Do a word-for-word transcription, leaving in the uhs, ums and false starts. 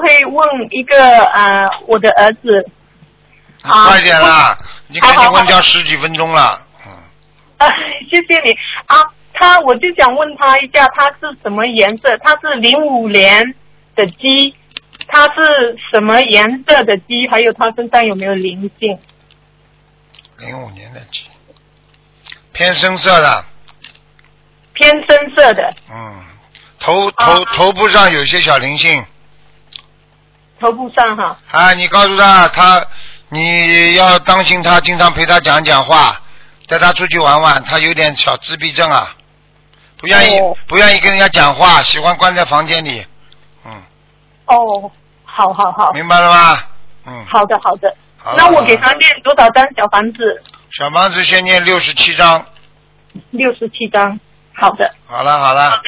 可以问一个呃我的儿子？ 啊、快点啦！你赶紧问掉十几分钟了。嗯。 啊，谢谢你啊。他我就想问他一下，他是什么颜色？他是零五年的鸡，他是什么颜色的鸡？还有他身上有没有灵性？ 零五年的鸡，偏深色的。 偏深色的。 嗯，头头、啊、头部上有些小灵性。 头部上哈。 啊，你告诉他，他你要当心他，经常陪他讲讲话，带他出去玩玩。他有点小自闭症啊。不愿意、哦、不愿意跟人家讲话，喜欢关在房间里。嗯。 哦，好好好。 明白了吗？嗯。 好的好的。好那我给他念多少张小房子？ 小房子先念六十七张。 六十七张，好的。 好了好了。